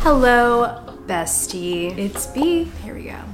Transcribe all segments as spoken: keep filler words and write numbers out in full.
Hello, bestie. It's B. Here we go.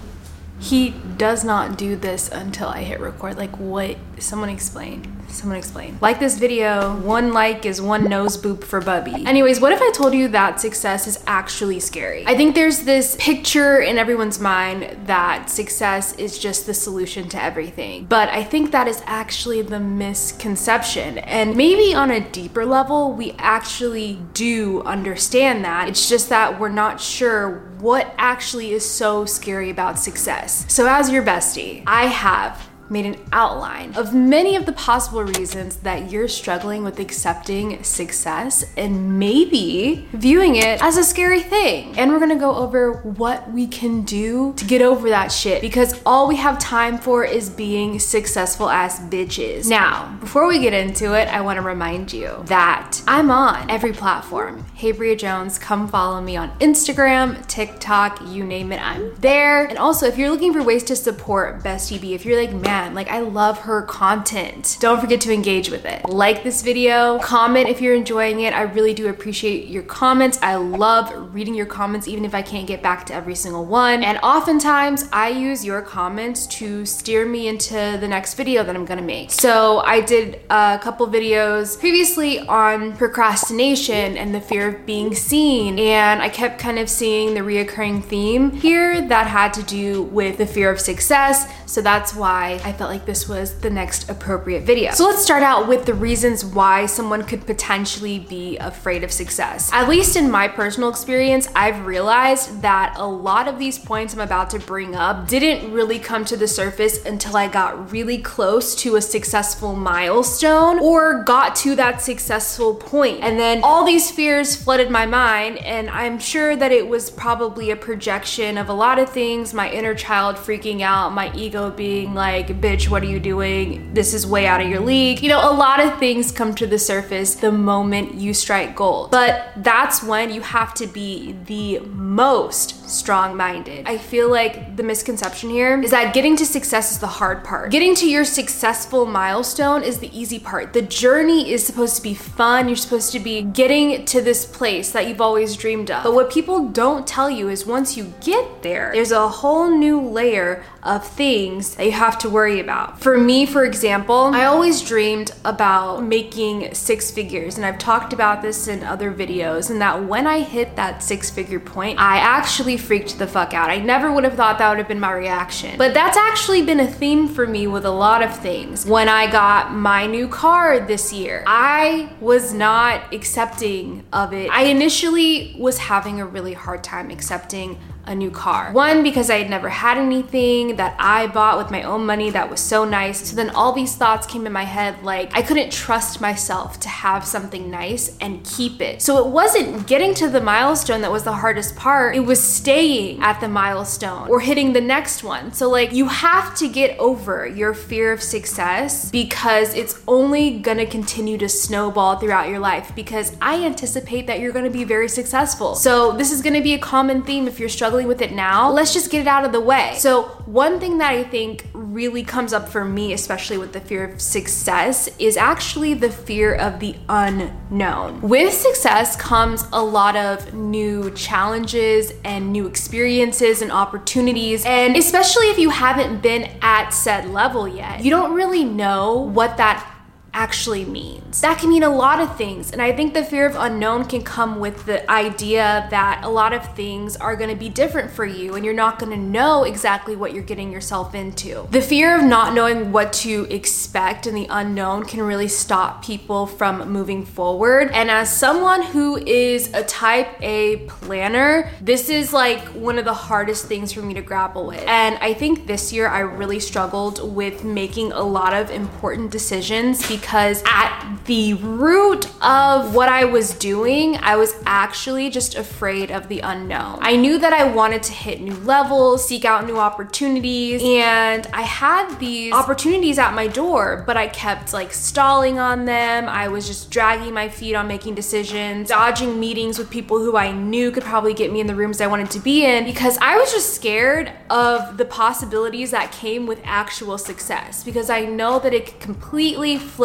He does not do this until I hit record. Like, what? Someone explain. Someone explain. Like this video. One like is one nose boop for Bubby. Anyways, what if I told you that success is actually scary? I think there's this picture in everyone's mind that success is just the solution to everything. But I think that is actually the misconception. And maybe on a deeper level, we actually do understand that. It's just that we're not sure what actually is so scary about success. So as your bestie, I have made an outline of many of the possible reasons that you're struggling with accepting success and maybe viewing it as a scary thing. And we're gonna go over what we can do to get over that shit, because all we have time for is being successful as bitches. Now, before we get into it, I wanna remind you that I'm on every platform. Hey Bria Jones, come follow me on Instagram, TikTok, you name it, I'm there. And also, if you're looking for ways to support Bestie B, if you're like, man, like I love her content, don't forget to engage with it. Like this video, comment if you're enjoying it. I really do appreciate your comments. I love reading your comments, even if I can't get back to every single one. And oftentimes I use your comments to steer me into the next video that I'm gonna make. So I did a couple videos previously on procrastination and the fear of being seen. And I kept kind of seeing the reoccurring theme here that had to do with the fear of success. So that's why I felt like this was the next appropriate video. So let's start out with the reasons why someone could potentially be afraid of success. At least in my personal experience, I've realized that a lot of these points I'm about to bring up didn't really come to the surface until I got really close to a successful milestone or got to that successful point. And then all these fears flooded my mind, and I'm sure that it was probably a projection of a lot of things, my inner child freaking out, my ego being like, bitch, what are you doing? This is way out of your league. You know, a lot of things come to the surface the moment you strike gold. But that's when you have to be the most strong-minded. I feel like the misconception here is that getting to success is the hard part. Getting to your successful milestone is the easy part. The journey is supposed to be fun. You're supposed to be getting to this place that you've always dreamed of. But what people don't tell you is once you get there, there's a whole new layer of things that you have to worry about. For me, for example, I always dreamed about making six figures, and I've talked about this in other videos, and that when I hit that six figure point, I actually freaked the fuck out. I never would have thought that would have been my reaction. But that's actually been a theme for me with a lot of things. When I got my new car this year, I was not accepting of it. I initially was having a really hard time accepting a new car. One, because I had never had anything that I bought with my own money that was so nice. So then all these thoughts came in my head, like I couldn't trust myself to have something nice and keep it. So it wasn't getting to the milestone that was the hardest part. It was staying at the milestone or hitting the next one. So like you have to get over your fear of success, because it's only gonna continue to snowball throughout your life, because I anticipate that you're gonna be very successful. So this is gonna be a common theme if you're struggling with it now. Let's just get it out of the way. So one thing that I think really comes up for me, especially with the fear of success, is actually the fear of the unknown. With success comes a lot of new challenges and new experiences and opportunities. And especially if you haven't been at said level yet, you don't really know what that actually means. That can mean a lot of things. And I think the fear of unknown can come with the idea that a lot of things are going to be different for you and you're not going to know exactly what you're getting yourself into. The fear of not knowing what to expect and the unknown can really stop people from moving forward. And as someone who is a type A planner, this is like one of the hardest things for me to grapple with. And I think this year I really struggled with making a lot of important decisions, because at the root of what I was doing, I was actually just afraid of the unknown. I knew that I wanted to hit new levels, seek out new opportunities, and I had these opportunities at my door, but I kept like stalling on them. I was just dragging my feet on making decisions, dodging meetings with people who I knew could probably get me in the rooms I wanted to be in, because I was just scared of the possibilities that came with actual success, because I know that it could completely flip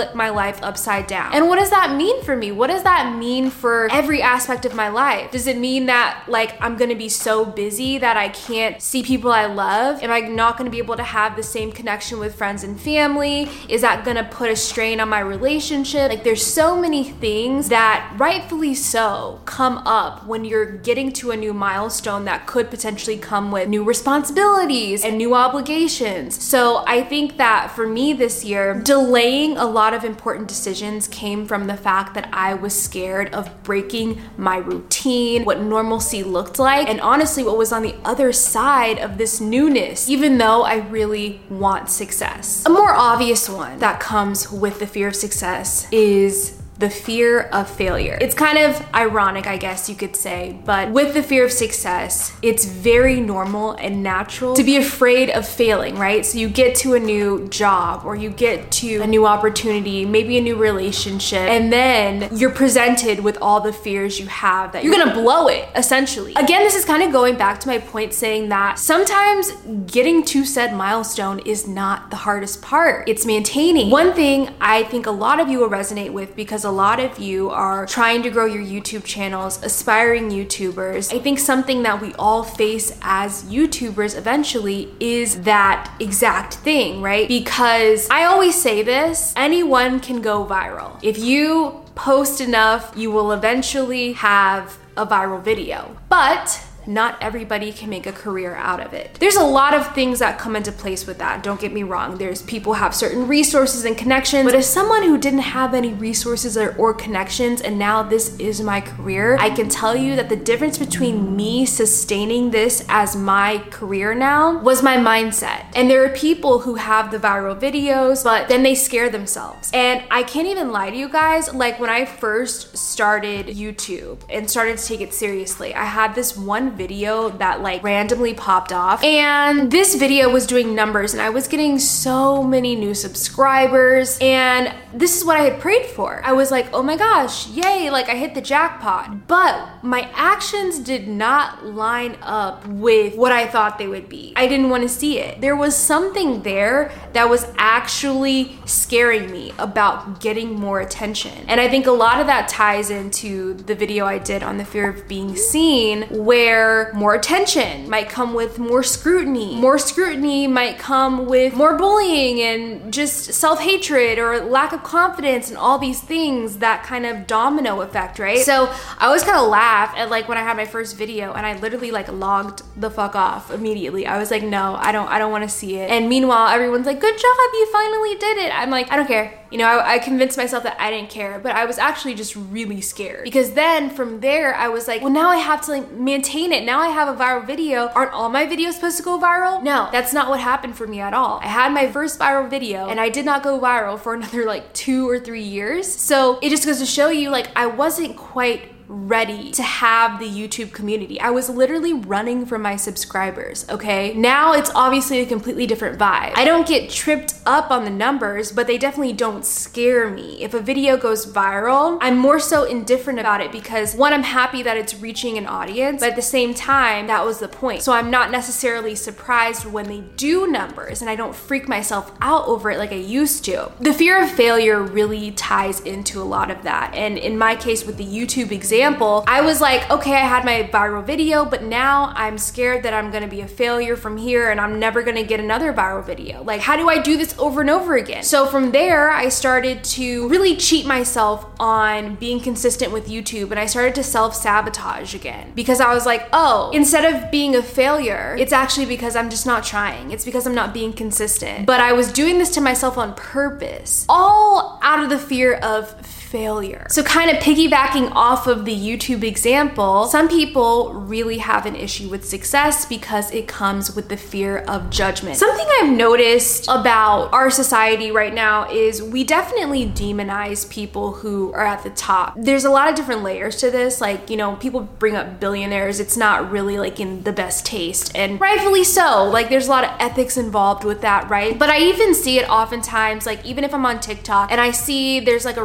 flip my life upside down. And what does that mean for me? What does that mean for every aspect of my life? Does it mean that like I'm gonna be so busy that I can't see people I love? Am I not gonna be able to have the same connection with friends and family? Is that gonna put a strain on my relationship? Like there's so many things that rightfully so come up when you're getting to a new milestone that could potentially come with new responsibilities and new obligations. So I think that for me this year, delaying a lot of important decisions came from the fact that I was scared of breaking my routine, what normalcy looked like, and honestly what was on the other side of this newness, even though I really want success. A more obvious one that comes with the fear of success is the fear of failure. It's kind of ironic, I guess you could say, but with the fear of success, it's very normal and natural to be afraid of failing, right? So you get to a new job or you get to a new opportunity, maybe a new relationship, and then you're presented with all the fears you have that you're gonna blow it, essentially. Again, this is kind of going back to my point saying that sometimes getting to said milestone is not the hardest part. It's maintaining. One thing I think a lot of you will resonate with, because a lot of you are trying to grow your YouTube channels, aspiring YouTubers. I think something that we all face as YouTubers eventually is that exact thing, right? Because I always say this, anyone can go viral. If you post enough, you will eventually have a viral video. But not everybody can make a career out of it. There's a lot of things that come into place with that, don't get me wrong. There's people have certain resources and connections, but as someone who didn't have any resources or, or connections and now this is my career, I can tell you that the difference between me sustaining this as my career now was my mindset. And there are people who have the viral videos, but then they scare themselves. And I can't even lie to you guys, like when I first started YouTube and started to take it seriously, I had this one video that like randomly popped off, and this video was doing numbers and I was getting so many new subscribers, and this is what I had prayed for. I was like, oh my gosh, yay, like I hit the jackpot. But my actions did not line up with what I thought they would be. I didn't want to see it. There was something there that was actually scaring me about getting more attention. And I think a lot of that ties into the video I did on the fear of being seen, where more attention might come with more scrutiny. More scrutiny might come with more bullying and just self-hatred or lack of confidence and all these things, that kind of domino effect, right? So I always kind of laugh at like when I had my first video and I literally like logged the fuck off immediately. I was like, no, I don't, I don't want to see it. And meanwhile, everyone's like, good job, you finally did it. I'm like, I don't care. You know, I, I convinced myself that I didn't care, but I was actually just really scared, because then from there I was like, well, now I have to like maintain it. Now I have a viral video. Aren't all my videos supposed to go viral? No, that's not what happened for me at all. I had my first viral video and I did not go viral for another like two or three years. So it just goes to show you, like, I wasn't quite ready to have the YouTube community. I was literally running from my subscribers, okay? Now it's obviously a completely different vibe. I don't get tripped up on the numbers, but they definitely don't scare me. If a video goes viral, I'm more so indifferent about it because one, I'm happy that it's reaching an audience, but at the same time, that was the point. So I'm not necessarily surprised when they do numbers and I don't freak myself out over it like I used to. The fear of failure really ties into a lot of that. And in my case with the YouTube example, Example, I was like, okay, I had my viral video, but now I'm scared that I'm gonna be a failure from here and I'm never gonna get another viral video. Like, how do I do this over and over again? So from there, I started to really cheat myself on being consistent with YouTube, and I started to self-sabotage again because I was like, oh, instead of being a failure, it's actually because I'm just not trying. It's because I'm not being consistent. But I was doing this to myself on purpose, all out of the fear of failure. So kind of piggybacking off of the YouTube example, some people really have an issue with success because it comes with the fear of judgment. Something I've noticed about our society right now is we definitely demonize people who are at the top. There's a lot of different layers to this. Like, you know, people bring up billionaires. It's not really like in the best taste, and rightfully so. Like, there's a lot of ethics involved with that, right? But I even see it oftentimes, like even if I'm on TikTok and I see there's like a really cool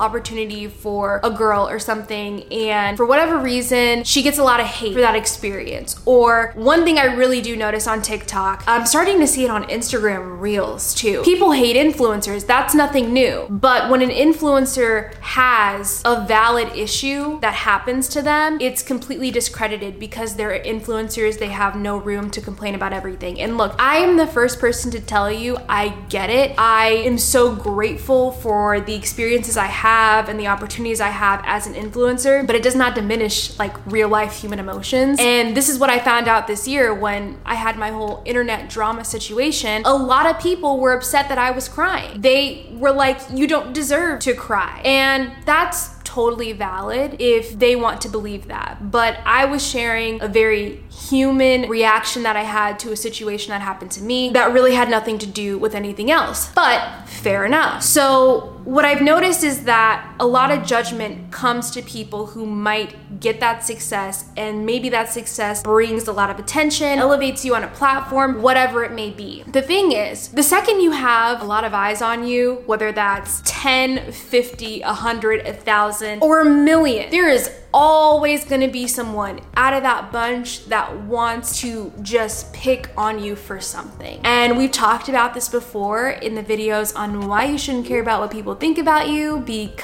opportunity for a girl or something, and for whatever reason, she gets a lot of hate for that experience. Or one thing I really do notice on TikTok, I'm starting to see it on Instagram Reels too. People hate influencers, that's nothing new. But when an influencer has a valid issue that happens to them, it's completely discredited because they're influencers, they have no room to complain about everything. And look, I am the first person to tell you, I get it. I am so grateful for the experiences I have and the opportunities I have as an influencer, but it does not diminish like real life human emotions. And this is what I found out this year when I had my whole internet drama situation. A lot of people were upset that I was crying. They were like, you don't deserve to cry. And that's totally valid if they want to believe that. But I was sharing a very human reaction that I had to a situation that happened to me that really had nothing to do with anything else. But fair enough. So what I've noticed is that a lot of judgment comes to people who might get that success, and maybe that success brings a lot of attention, elevates you on a platform, whatever it may be. The thing is, the second you have a lot of eyes on you, whether that's ten, fifty, a hundred, a thousand, or a million, there is always gonna be someone out of that bunch that wants to just pick on you for something. And we've talked about this before in the videos on why you shouldn't care about what people think about you,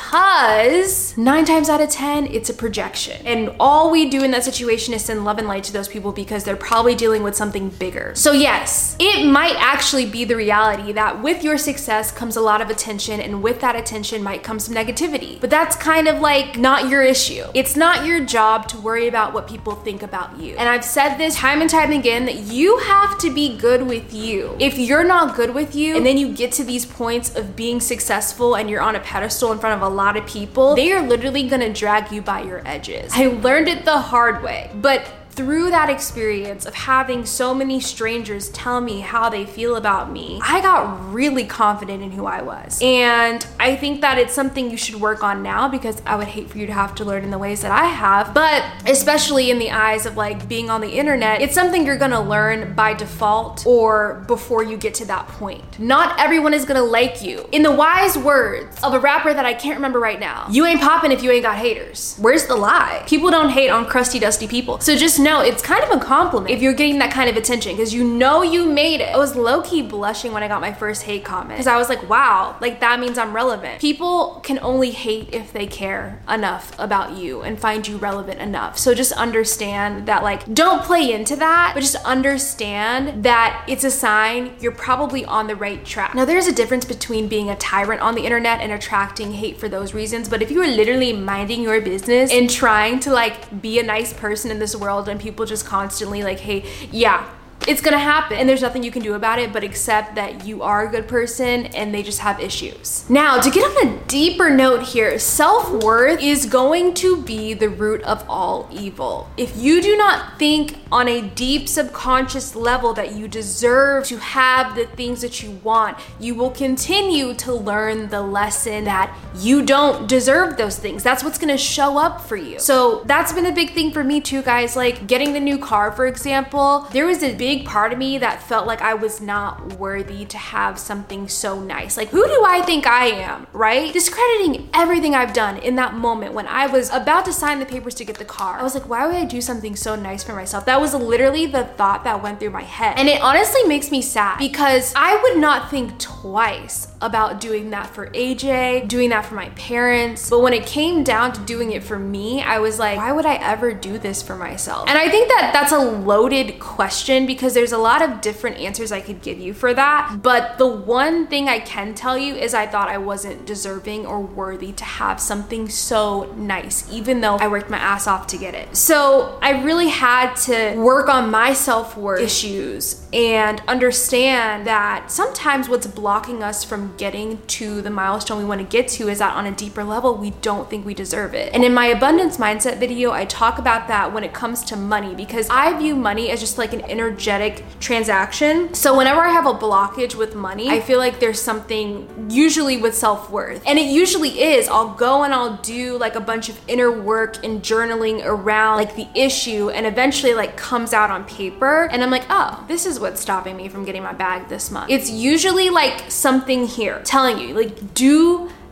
because nine times out of ten, it's a projection. And all we do in that situation is send love and light to those people because they're probably dealing with something bigger. So yes, it might actually be the reality that with your success comes a lot of attention, and with that attention might come some negativity. But that's kind of like not your issue. It's not your job to worry about what people think about you. And I've said this time and time again that you have to be good with you. If you're not good with you, and then you get to these points of being successful and you're on a pedestal in front of a lot of people, they are literally gonna drag you by your edges. I learned it the hard way, but through that experience of having so many strangers tell me how they feel about me, I got really confident in who I was. And I think that it's something you should work on now, because I would hate for you to have to learn in the ways that I have. But especially in the eyes of like being on the internet, it's something you're gonna learn by default or before you get to that point. Not everyone is gonna like you. In the wise words of a rapper that I can't remember right now, you ain't popping if you ain't got haters. Where's the lie? People don't hate on crusty, dusty people. So just know it's kind of a compliment if you're getting that kind of attention, because you know you made it. I was low-key blushing when I got my first hate comment, because I was like, wow, like that means I'm relevant. People can only hate if they care enough about you and find you relevant enough. So just understand that, like, don't play into that, but just understand that it's a sign you're probably on the right track. Now, there's a difference between being a tyrant on the internet and attracting hate for those reasons, but if you are literally minding your business and trying to like be a nice person in this world, and people just constantly like, hey, yeah, it's gonna happen, and there's nothing you can do about it but accept that you are a good person and they just have issues. Now, to get on a deeper note here, self-worth is going to be the root of all evil. If you do not think on a deep subconscious level that you deserve to have the things that you want, you will continue to learn the lesson that you don't deserve those things. That's what's gonna show up for you. So that's been a big thing for me too, guys. Like getting the new car, for example, there was a big part of me that felt like I was not worthy to have something so nice. Like, who do I think I am, right? Discrediting everything I've done in that moment when I was about to sign the papers to get the car. I was like, why would I do something so nice for myself? That was literally the thought that went through my head. And it honestly makes me sad, because I would not think twice about doing that for A J, doing that for my parents. But when it came down to doing it for me, I was like, why would I ever do this for myself? And I think that that's a loaded question, because there's a lot of different answers I could give you for that. But the one thing I can tell you is I thought I wasn't deserving or worthy to have something so nice, even though I worked my ass off to get it. So I really had to work on my self-worth issues and understand that sometimes what's blocking us from getting to the milestone we want to get to is that on a deeper level, we don't think we deserve it. And in my abundance mindset video, I talk about that when it comes to money, because I view money as just like an energetic transaction. So whenever I have a blockage with money, I feel like there's something usually with self-worth. And it usually is. I'll go and I'll do like a bunch of inner work and journaling around like the issue, and eventually like comes out on paper. And I'm like, oh, this is what's stopping me from getting my bag this month. It's usually like something here telling you, like, do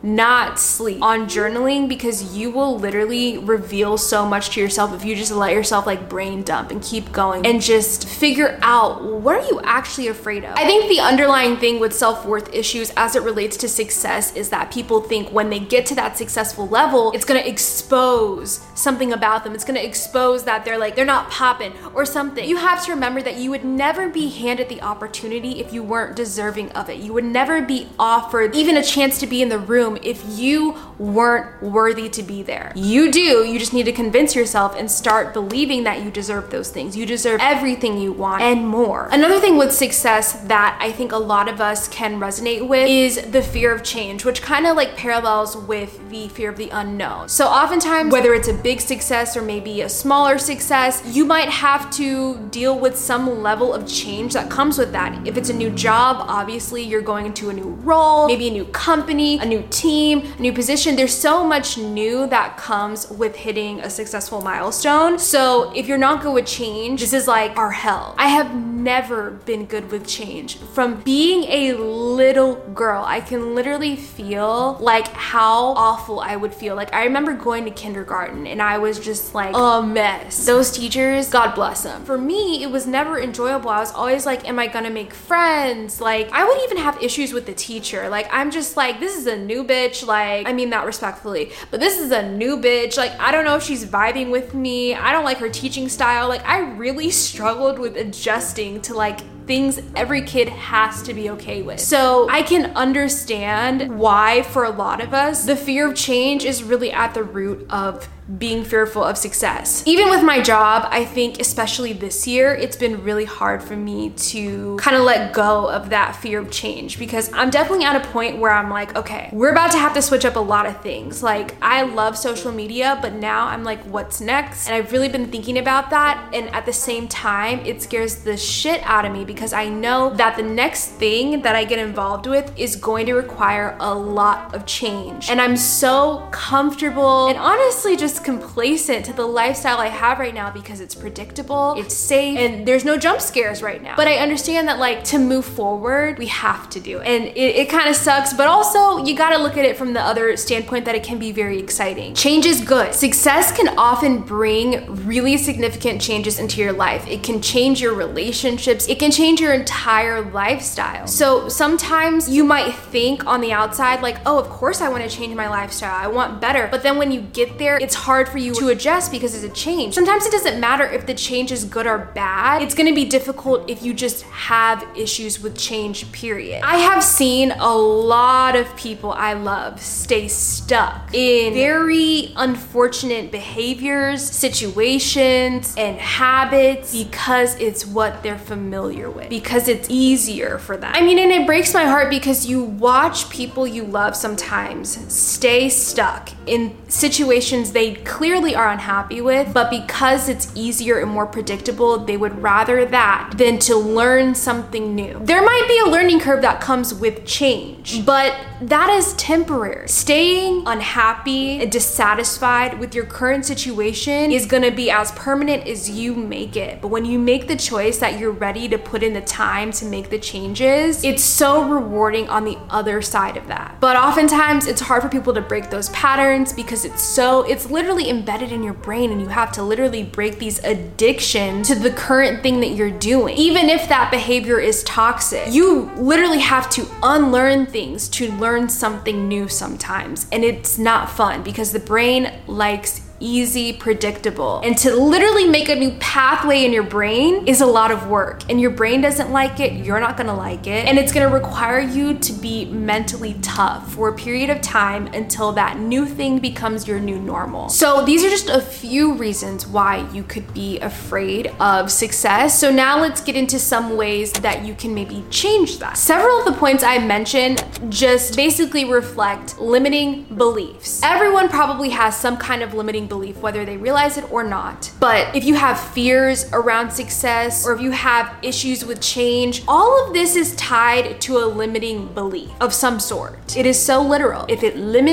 not sleep on journaling, because you will literally reveal so much to yourself if you just let yourself like brain dump and keep going and just figure out, what are you actually afraid of? I think the underlying thing with self-worth issues as it relates to success is that people think when they get to that successful level, it's gonna expose something about them. It's gonna expose that they're like, they're not popping or something. You have to remember that you would never be handed the opportunity if you weren't deserving of it. You would never be offered even a chance to be in the room if you weren't worthy to be there. You do, you just need to convince yourself and start believing that you deserve those things. You deserve everything you want and more. Another thing with success that I think a lot of us can resonate with is the fear of change, which kind of like parallels with the fear of the unknown. So oftentimes, whether it's a big success or maybe a smaller success, you might have to deal with some level of change that comes with that. If it's a new job, obviously you're going into a new role, maybe a new company, a new team, a new position. There's so much new that comes with hitting a successful milestone. So if you're not good with change, this is like our hell. I have never been good with change. From being a little girl, I can literally feel like how awful I would feel. Like I remember going to kindergarten and I was just like a mess. Those teachers, God bless them. For me, it was never enjoyable. I was always like, am I gonna make friends? Like I would even have issues with the teacher. Like I'm just like, this is a new bitch. Like, I mean that respectfully, but this is a new bitch. Like I don't know if she's vibing with me. I don't like her teaching style. Like I really struggled with adjusting to like things every kid has to be okay with. So I can understand why for a lot of us, the fear of change is really at the root of being fearful of success. Even with my job, I think especially this year, it's been really hard for me to kind of let go of that fear of change, because I'm definitely at a point where I'm like, okay, we're about to have to switch up a lot of things. Like I love social media, but now I'm like, what's next? And I've really been thinking about that. And at the same time, it scares the shit out of me because I know that the next thing that I get involved with is going to require a lot of change. And I'm so comfortable and honestly just complacent to the lifestyle I have right now because it's predictable, it's safe, and there's no jump scares right now. But I understand that like to move forward, we have to do it. And it, it kind of sucks, but also you gotta look at it from the other standpoint that it can be very exciting. Change is good. Success can often bring really significant changes into your life. It can change your relationships. It can change your entire lifestyle. So sometimes you might think on the outside like, oh, of course I want to change my lifestyle. I want better. But then when you get there, it's hard for you to adjust because it's a change. Sometimes it doesn't matter if the change is good or bad. It's gonna be difficult if you just have issues with change, period. I have seen a lot of people I love stay stuck in very unfortunate behaviors, situations, and habits because it's what they're familiar with, because it's easier for them. I mean, and it breaks my heart because you watch people you love sometimes stay stuck in situations they clearly are unhappy with, but because it's easier and more predictable, they would rather that than to learn something new. There might be a learning curve that comes with change, but that is temporary. Staying unhappy and dissatisfied with your current situation is gonna be as permanent as you make it. But when you make the choice that you're ready to put in the time to make the changes, it's so rewarding on the other side of that. But oftentimes it's hard for people to break those patterns because it's so, it's literally embedded in your brain, and you have to literally break these addictions to the current thing that you're doing. Even if that behavior is toxic, you literally have to unlearn things to learn something new sometimes. And it's not fun because the brain likes easy, predictable. And to literally make a new pathway in your brain is a lot of work. And your brain doesn't like it, you're not gonna like it. And it's gonna require you to be mentally tough for a period of time until that new thing becomes your new normal. So these are just a few reasons why you could be afraid of success. So now let's get into some ways that you can maybe change that. Several of the points I mentioned just basically reflect limiting beliefs. Everyone probably has some kind of limiting belief, whether they realize it or not. But if you have fears around success, or if you have issues with change, all of this is tied to a limiting belief of some sort. It is so literal. If it limits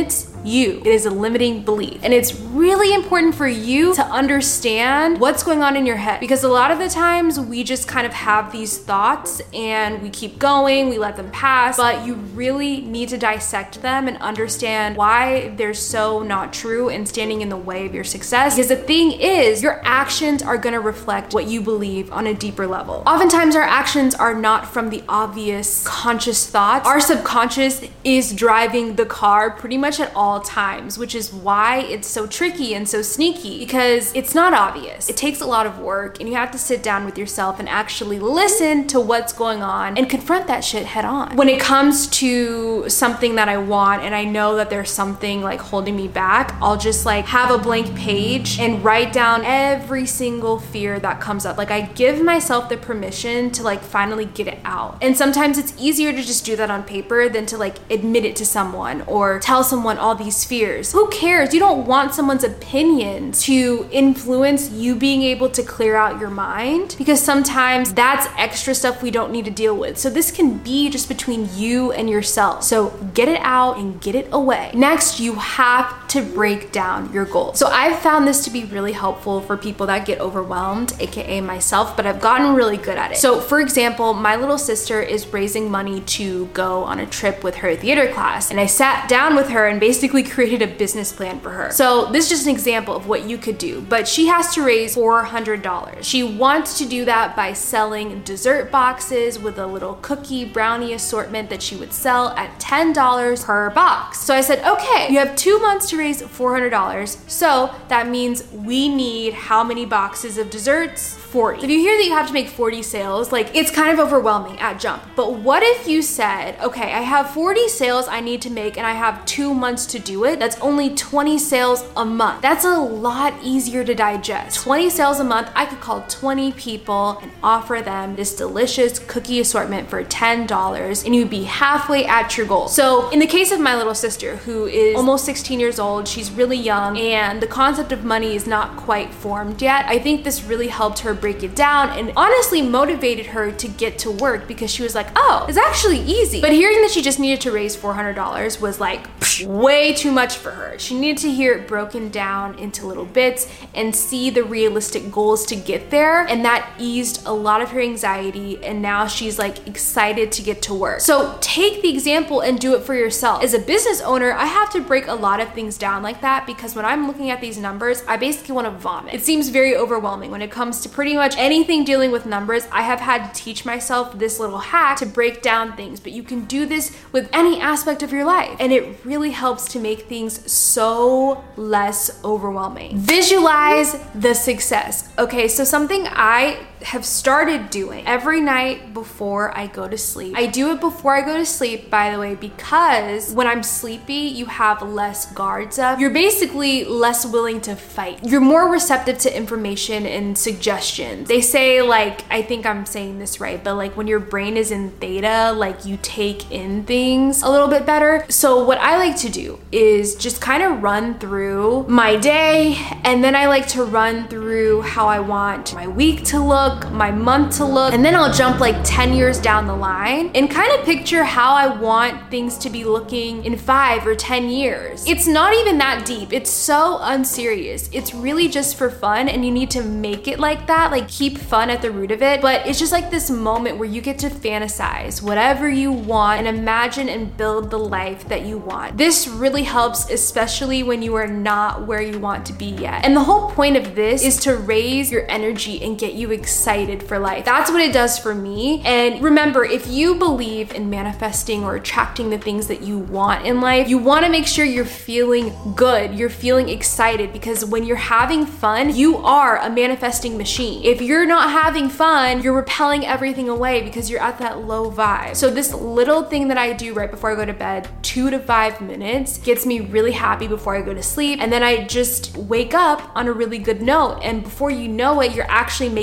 you. It is a limiting belief. And it's really important for you to understand what's going on in your head, because a lot of the times we just kind of have these thoughts and we keep going, we let them pass, but you really need to dissect them and understand why they're so not true and standing in the way of your success. Because the thing is, your actions are gonna reflect what you believe on a deeper level. Oftentimes our actions are not from the obvious conscious thoughts. Our subconscious is driving the car pretty much at all times, which is why it's so tricky and so sneaky, because it's not obvious. It takes a lot of work and you have to sit down with yourself and actually listen to what's going on and confront that shit head on. When it comes to something that I want and I know that there's something like holding me back, I'll just like have a blank page and write down every single fear that comes up. Like I give myself the permission to like finally get it out. And sometimes it's easier to just do that on paper than to like admit it to someone or tell someone all these fears. Who cares? You don't want someone's opinion to influence you being able to clear out your mind, because sometimes that's extra stuff we don't need to deal with. So this can be just between you and yourself. So get it out and get it away. Next, you have to break down your goals. So I've found this to be really helpful for people that get overwhelmed, aka myself, but I've gotten really good at it. So for example, my little sister is raising money to go on a trip with her theater class, and I sat down with her and basically created a business plan for her. So this is just an example of what you could do, but she has to raise four hundred dollars. She wants to do that by selling dessert boxes with a little cookie brownie assortment that she would sell at ten dollars per box. So I said, okay, you have two months to raise four hundred dollars. So that means we need how many boxes of desserts? forty. If you hear that you have to make forty sales, like it's kind of overwhelming at jump. But what if you said, okay, I have forty sales I need to make and I have two months to do it. That's only twenty sales a month. That's a lot easier to digest. twenty sales a month, I could call twenty people and offer them this delicious cookie assortment for ten dollars, and you'd be halfway at your goal. So in the case of my little sister, who is almost sixteen years old, she's really young, and the concept of money is not quite formed yet. I think this really helped her break it down and honestly motivated her to get to work, because she was like, oh, it's actually easy. But hearing that she just needed to raise four hundred dollars was like psh, way too much for her. She needed to hear it broken down into little bits and see the realistic goals to get there, and that eased a lot of her anxiety, and now she's like excited to get to work. So take the example and do it for yourself. As a business owner, I have to break a lot of things down like that, because when I'm looking at these numbers, I basically want to vomit. It seems very overwhelming when it comes to pretty much anything dealing with numbers. I have had to teach myself this little hack to break down things, but you can do this with any aspect of your life, and it really helps to make things so less overwhelming. Visualize the success. Okay, so something I have started doing every night before I go to sleep. I do it before I go to sleep, by the way, because when I'm sleepy, you have less guards up. You're basically less willing to fight. You're more receptive to information and suggestions. They say, like, I think I'm saying this right, but like when your brain is in theta, like you take in things a little bit better. So what I like to do is just kind of run through my day, and then I like to run through how I want my week to look, my month to look, and then I'll jump like ten years down the line and kind of picture how I want things to be looking in five or ten years. It's not even that deep. It's so unserious. It's really just for fun, and you need to make it like that, like keep fun at the root of it. But it's just like this moment where you get to fantasize whatever you want and imagine and build the life that you want. This really helps, especially when you are not where you want to be yet. And the whole point of this is to raise your energy and get you excited excited for life. That's what it does for me. And remember, if you believe in manifesting or attracting the things that you want in life, you want to make sure you're feeling good, you're feeling excited, because when you're having fun, you are a manifesting machine. If you're not having fun, you're repelling everything away because you're at that low vibe. So this little thing that I do right before I go to bed, two to five minutes, gets me really happy before I go to sleep. And then I just wake up on a really good note. And before you know it, you're actually making those things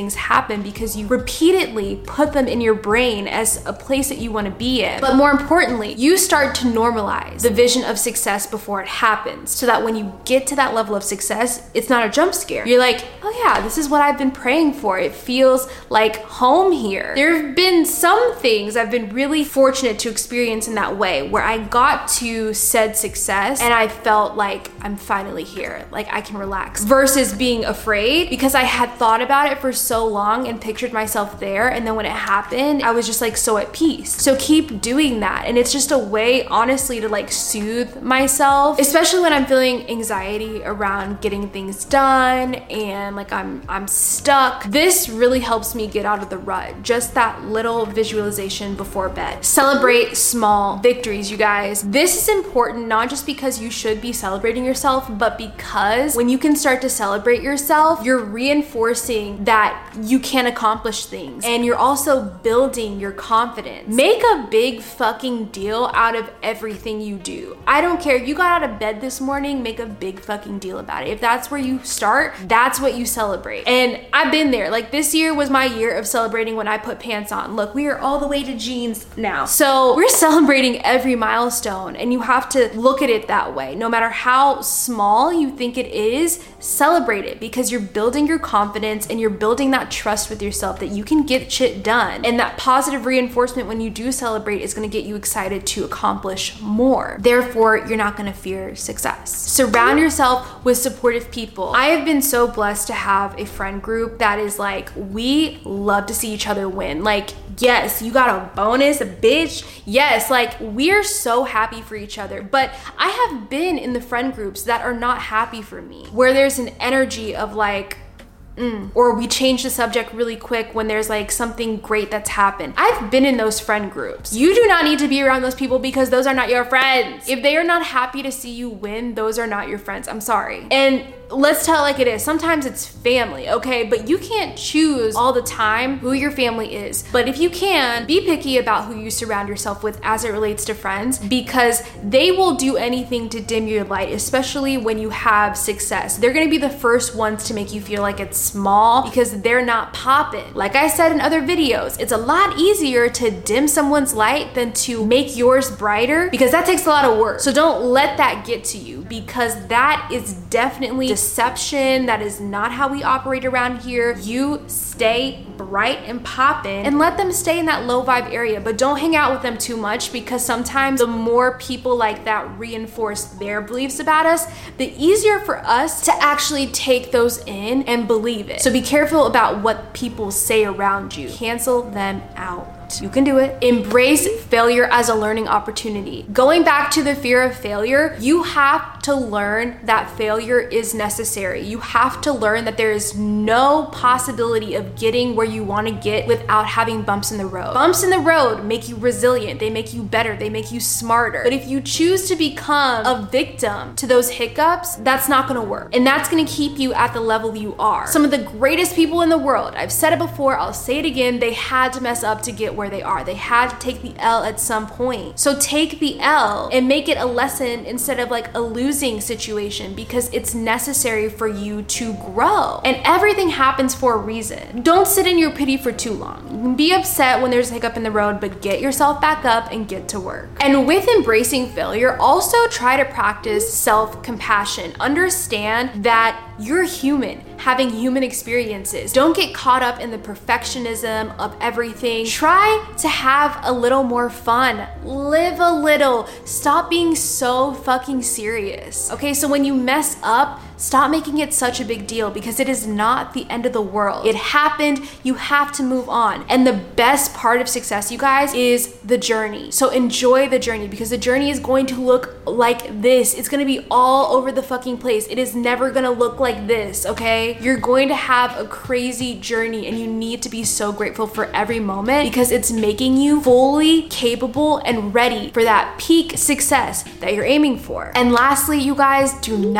things happen because you repeatedly put them in your brain as a place that you want to be in. But more importantly, you start to normalize the vision of success before it happens, so that when you get to that level of success, it's not a jump scare. You're like, oh yeah, this is what I've been praying for. It feels like home here. There have been some things I've been really fortunate to experience in that way, where I got to said success and I felt like I'm finally here, like I can relax, versus being afraid because I had thought about it for so long and pictured myself there, and then when it happened, I was just like so at peace. So keep doing that, and it's just a way, honestly, to like soothe myself, especially when I'm feeling anxiety around getting things done and like I'm I'm stuck. This really helps me get out of the rut. Just that little visualization before bed. Celebrate small victories, you guys. This is important not just because you should be celebrating yourself, but because when you can start to celebrate yourself, you're reinforcing that you can accomplish things, and you're also building your confidence. Make a big fucking deal out of everything you do. I don't care. You got out of bed this morning, make a big fucking deal about it. If that's where you start, that's what you celebrate. And I've been there. Like, this year was my year of celebrating when I put pants on. Look, we are all the way to jeans now. So we're celebrating every milestone, and you have to look at it that way. No matter how small you think it is, celebrate it, because you're building your confidence and you're building that trust with yourself that you can get shit done. And that positive reinforcement when you do celebrate is gonna get you excited to accomplish more. Therefore, you're not gonna fear success. Surround yourself with supportive people. I have been so blessed to have a friend group that is like, we love to see each other win. Like, yes, you got a bonus, a bitch. Yes, like, we're so happy for each other. But I have been in the friend groups that are not happy for me, where there's an energy of like, Mm. or we change the subject really quick when there's like something great that's happened. I've been in those friend groups. You do not need to be around those people, because those are not your friends. If they are not happy to see you win, those are not your friends. I'm sorry. And let's tell it like it is. Sometimes it's family, okay? But you can't choose all the time who your family is. But if you can, be picky about who you surround yourself with as it relates to friends, because they will do anything to dim your light, especially when you have success. They're gonna be the first ones to make you feel like it's small because they're not popping. Like I said in other videos, it's a lot easier to dim someone's light than to make yours brighter, because that takes a lot of work. So don't let that get to you, because that is definitely deception. That is not how we operate around here. You stay bright and poppin', and let them stay in that low vibe area, but don't hang out with them too much, because sometimes the more people like that reinforce their beliefs about us, the easier for us to actually take those in and believe it. So be careful about what people say around you. Cancel them out. You can do it. Embrace failure as a learning opportunity. Going back to the fear of failure, you have to learn that failure is necessary. You have to learn that there is no possibility of getting where you want to get without having bumps in the road. Bumps in the road make you resilient. They make you better. They make you smarter. But if you choose to become a victim to those hiccups, that's not going to work. And that's going to keep you at the level you are. Some of the greatest people in the world, I've said it before, I'll say it again, they had to mess up to get where they are. They had to take the L at some point. So take the L and make it a lesson instead of like a losing situation, because it's necessary for you to grow. And everything happens for a reason. Don't sit in your pity for too long. You can be upset when there's a hiccup in the road, but get yourself back up and get to work. And with embracing failure, also try to practice self-compassion. Understand that you're human, having human experiences. Don't get caught up in the perfectionism of everything. Try to have a little more fun. Live a little. Stop being so fucking serious. Okay, so when you mess up, stop making it such a big deal, because it is not the end of the world. It happened. You have to move on. And the best part of success, you guys, is the journey. So enjoy the journey, because the journey is going to look like this. It's going to be all over the fucking place. It is never going to look like this, okay? You're going to have a crazy journey, and you need to be so grateful for every moment, because it's making you fully capable and ready for that peak success that you're aiming for. And lastly, you guys, do not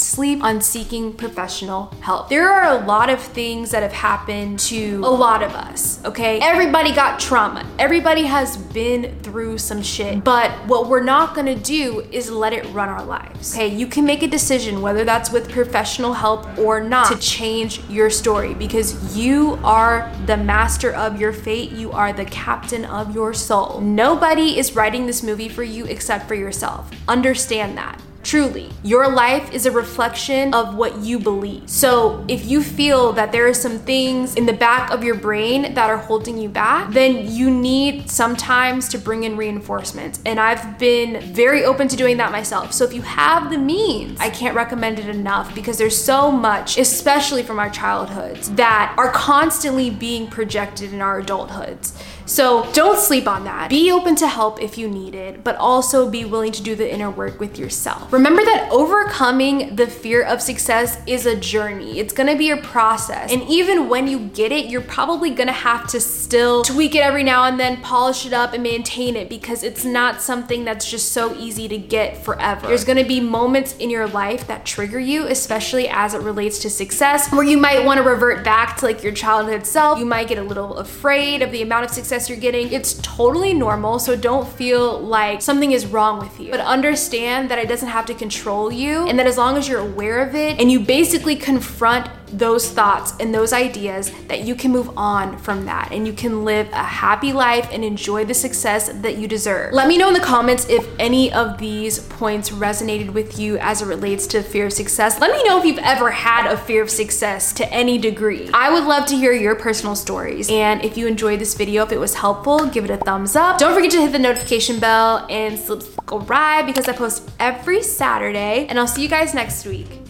sleep on seeking professional help. There are a lot of things that have happened to a lot of us, okay? Everybody got trauma. Everybody has been through some shit, but what we're not gonna do is let it run our lives, okay? You can make a decision, whether that's with professional help or not, to change your story, because you are the master of your fate. You are the captain of your soul. Nobody is writing this movie for you except for yourself. Understand that. Truly, your life is a reflection of what you believe. So if you feel that there are some things in the back of your brain that are holding you back, then you need sometimes to bring in reinforcements. And I've been very open to doing that myself. So if you have the means, I can't recommend it enough, because there's so much, especially from our childhoods, that are constantly being projected in our adulthoods. So don't sleep on that. Be open to help if you need it, but also be willing to do the inner work with yourself. Remember that overcoming the fear of success is a journey. It's gonna be a process. And even when you get it, you're probably gonna have to still tweak it every now and then, polish it up and maintain it, because it's not something that's just so easy to get forever. There's gonna be moments in your life that trigger you, especially as it relates to success, where you might wanna revert back to like your childhood self. You might get a little afraid of the amount of success you're getting. It's totally normal, so don't feel like something is wrong with you. But understand that it doesn't have to control you, and that as long as you're aware of it and you basically confront those thoughts and those ideas, that you can move on from that and you can live a happy life and enjoy the success that you deserve. Let me know in the comments if any of these points resonated with you as it relates to fear of success. Let me know if you've ever had a fear of success to any degree. I would love to hear your personal stories. And if you enjoyed this video, if it was helpful, give it a thumbs up. Don't forget to hit the notification bell and subscribe, because I post every Saturday, and I'll see you guys next week.